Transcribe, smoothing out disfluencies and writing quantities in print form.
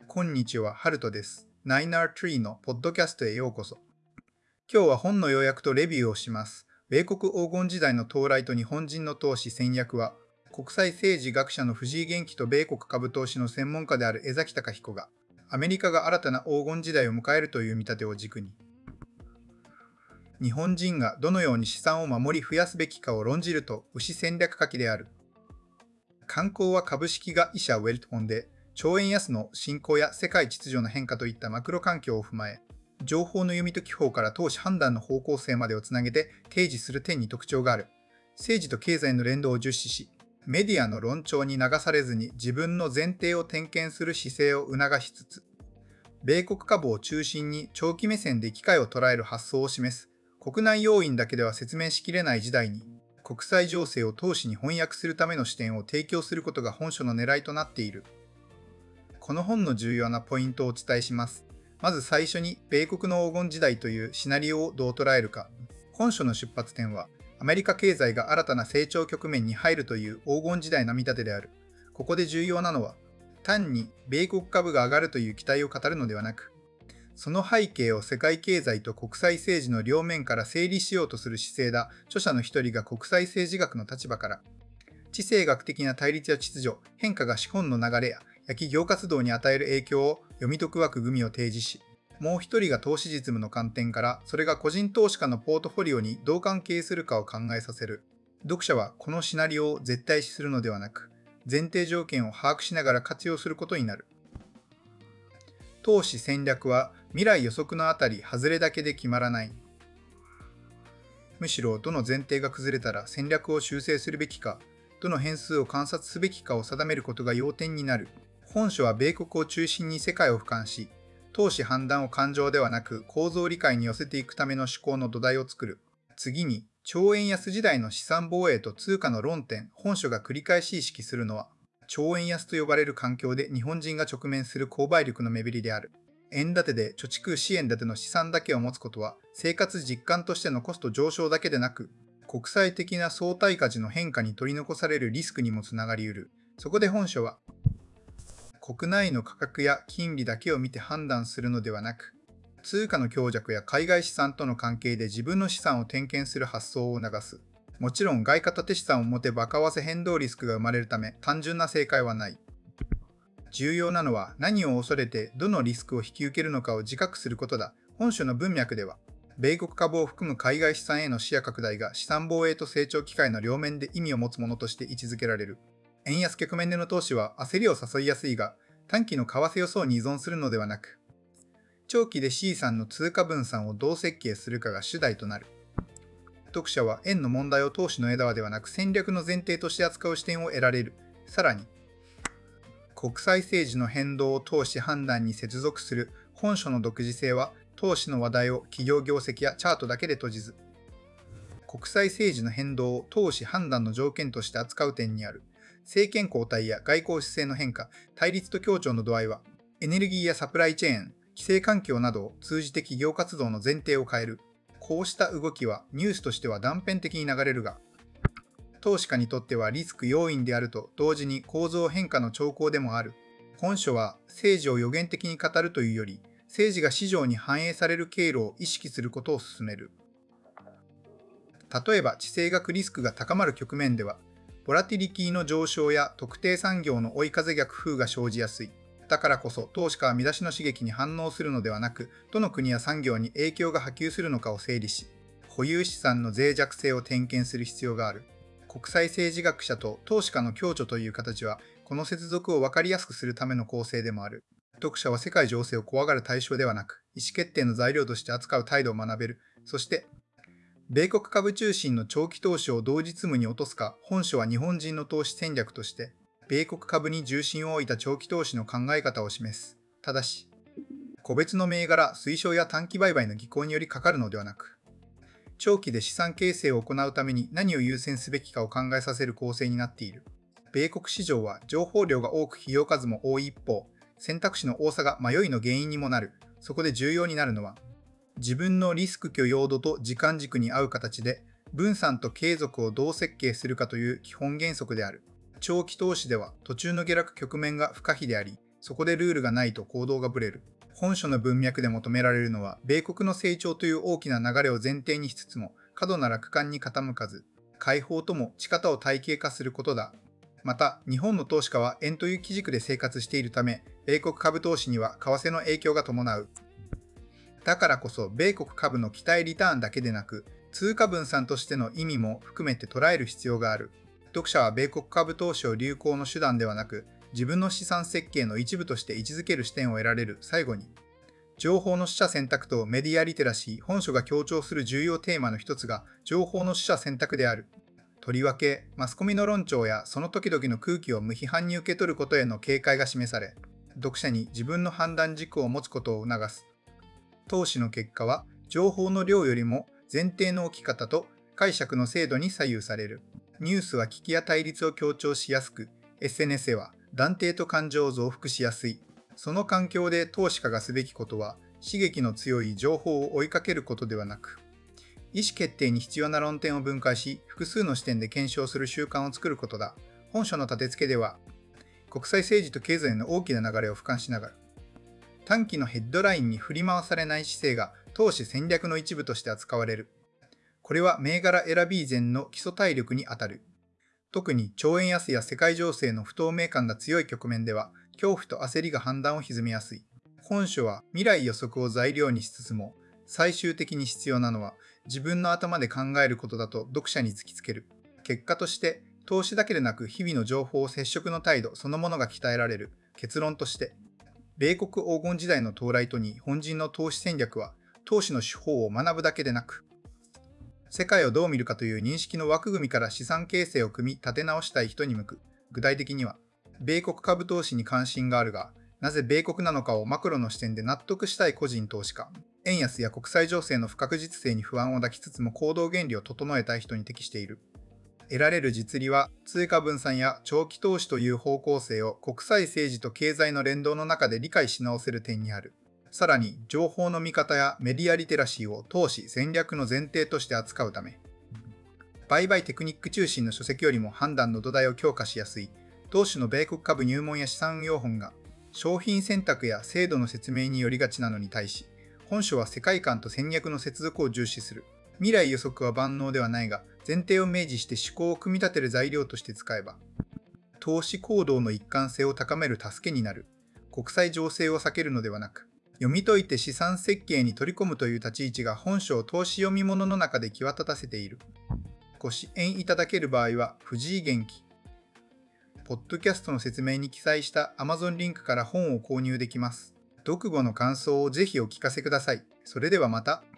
こんにちは、ハルトです。9R3 のポッドキャストへようこそ。今日は本の要約とレビューをします。米国黄金時代の到来と日本人の投資戦略は、国際政治学者の藤井元気と米国株投資の専門家である江崎貴彦が、アメリカが新たな黄金時代を迎えるという見立てを軸に、日本人がどのように資産を守り増やすべきかを論じると牛戦略書きである。刊行は株式会社ウェルトフォンで、超円安の進行や世界秩序の変化といったマクロ環境を踏まえ、情報の読み解き法から投資判断の方向性までをつなげて提示する点に特徴がある。政治と経済の連動を重視し、メディアの論調に流されずに自分の前提を点検する姿勢を促しつつ、米国株を中心に長期目線で機会を捉える発想を示す、国内要因だけでは説明しきれない時代に、国際情勢を投資に翻訳するための視点を提供することが本書の狙いとなっている。この本の重要なポイントをお伝えします。まず最初に、米国の黄金時代というシナリオをどう捉えるか。本書の出発点は、アメリカ経済が新たな成長局面に入るという黄金時代の見立てである。ここで重要なのは、単に米国株が上がるという期待を語るのではなく、その背景を世界経済と国際政治の両面から整理しようとする姿勢だ。著者の一人が国際政治学の立場から、地政学的な対立や秩序、変化が資本の流れや企業活動に与える影響を読み解く枠組みを提示し、もう一人が投資実務の観点から、それが個人投資家のポートフォリオにどう関係するかを考えさせる。読者はこのシナリオを絶対視するのではなく、前提条件を把握しながら活用することになる。投資戦略は未来予測のあたり外れだけで決まらない。むしろどの前提が崩れたら戦略を修正するべきか、どの変数を観察すべきかを定めることが要点になる。本書は米国を中心に世界を俯瞰し、投資判断を感情ではなく構造理解に寄せていくための思考の土台を作る。次に、超円安時代の資産防衛と通貨の論点。本書が繰り返し意識するのは、超円安と呼ばれる環境で日本人が直面する購買力の目減りである。円建てで貯蓄支援建ての資産だけを持つことは、生活実感としてのコスト上昇だけでなく、国際的な相対価値の変化に取り残されるリスクにもつながり得る。そこで本書は、国内の価格や金利だけを見て判断するのではなく、通貨の強弱や海外資産との関係で自分の資産を点検する発想を促す。もちろん外貨建て資産を持てば為替変動リスクが生まれるため単純な正解はない。重要なのは何を恐れてどのリスクを引き受けるのかを自覚することだ。本書の文脈では、米国株を含む海外資産への視野拡大が資産防衛と成長機会の両面で意味を持つものとして位置づけられる。円安局面での投資は焦りを誘いやすいが、短期の為替予想に依存するのではなく、長期で C さんの通貨分散をどう設計するかが主題となる。読者は円の問題を投資の枝ではなく戦略の前提として扱う視点を得られる。さらに、国際政治の変動を投資判断に接続する本書の独自性は、投資の話題を企業業績やチャートだけで閉じず、国際政治の変動を投資判断の条件として扱う点にある。政権交代や外交姿勢の変化、対立と協調の度合いは、エネルギーやサプライチェーン、規制環境などを通じて企業活動の前提を変える。こうした動きはニュースとしては断片的に流れるが、投資家にとってはリスク要因であると同時に構造変化の兆候でもある。本書は政治を予言的に語るというより、政治が市場に反映される経路を意識することを進める。例えば地政学リスクが高まる局面では、ボラティリティの上昇や特定産業の追い風逆風が生じやすい。だからこそ投資家は見出しの刺激に反応するのではなく、どの国や産業に影響が波及するのかを整理し、保有資産の脆弱性を点検する必要がある。国際政治学者と投資家の共著という形は、この接続を分かりやすくするための構成でもある。読者は世界情勢を怖がる対象ではなく、意思決定の材料として扱う態度を学べる。そして、米国株中心の長期投資を同時務に落とすか。本書は日本人の投資戦略として、米国株に重心を置いた長期投資の考え方を示す。ただし、個別の銘柄、推奨や短期売買の技巧によりかかるのではなく、長期で資産形成を行うために何を優先すべきかを考えさせる構成になっている。米国市場は情報量が多く費用数も多い一方、選択肢の多さが迷いの原因にもなる。そこで重要になるのは、自分のリスク許容度と時間軸に合う形で、分散と継続をどう設計するかという基本原則である。長期投資では途中の下落局面が不可避であり、 そこでルールがないと行動がぶれる。本書の文脈で求められるのは、米国の成長という大きな流れを前提にしつつも、過度な楽観に傾かず、解放とも仕方を体系化することだ。また、日本の投資家は円という基軸で生活しているため、米国株投資には為替の影響が伴う。だからこそ、米国株の期待リターンだけでなく、通貨分散としての意味も含めて捉える必要がある。読者は米国株投資を流行の手段ではなく、自分の資産設計の一部として位置づける視点を得られる。最後に、情報の取捨選択とメディアリテラシー、本書が強調する重要テーマの一つが情報の取捨選択である。とりわけ、マスコミの論調やその時々の空気を無批判に受け取ることへの警戒が示され、読者に自分の判断軸を持つことを促す。投資の結果は、情報の量よりも前提の置き方と解釈の精度に左右される。ニュースは危機や対立を強調しやすく、SNS は断定と感情を増幅しやすい。その環境で投資家がすべきことは、刺激の強い情報を追いかけることではなく、意思決定に必要な論点を分解し、複数の視点で検証する習慣を作ることだ。本書の立て付けでは、国際政治と経済の大きな流れを俯瞰しながら、短期のヘッドラインに振り回されない姿勢が投資戦略の一部として扱われる。これは銘柄選び以前の基礎体力にあたる。特に超円安や世界情勢の不透明感が強い局面では、恐怖と焦りが判断を歪めやすい。本書は未来予測を材料にしつつも、最終的に必要なのは自分の頭で考えることだと読者に突きつける。結果として、投資だけでなく日々の情報接触の態度そのものが鍛えられる。結論として、米国黄金時代の到来と日本人の投資戦略は、投資の手法を学ぶだけでなく、世界をどう見るかという認識の枠組みから資産形成を組み立て直したい人に向く。具体的には、米国株投資に関心があるが、なぜ米国なのかをマクロの視点で納得したい個人投資家、円安や国際情勢の不確実性に不安を抱きつつも行動原理を整えたい人に適している。得られる実利は、通貨分散や長期投資という方向性を国際政治と経済の連動の中で理解し直せる点にある。さらに、情報の見方やメディアリテラシーを投資戦略の前提として扱うため、売買テクニック中心の書籍よりも判断の土台を強化しやすい、投資の米国株入門や資産運用本が、商品選択や制度の説明によりがちなのに対し、本書は世界観と戦略の接続を重視する。未来予測は万能ではないが、前提を明示して思考を組み立てる材料として使えば、投資行動の一貫性を高める助けになる。国際情勢を避けるのではなく、読み解いて資産設計に取り込むという立ち位置が本書を投資読み物の中で際立たせている。ご支援いただける場合は、藤井元気。ポッドキャストの説明に記載した Amazon リンクから本を購入できます。読後の感想をぜひお聞かせください。それではまた。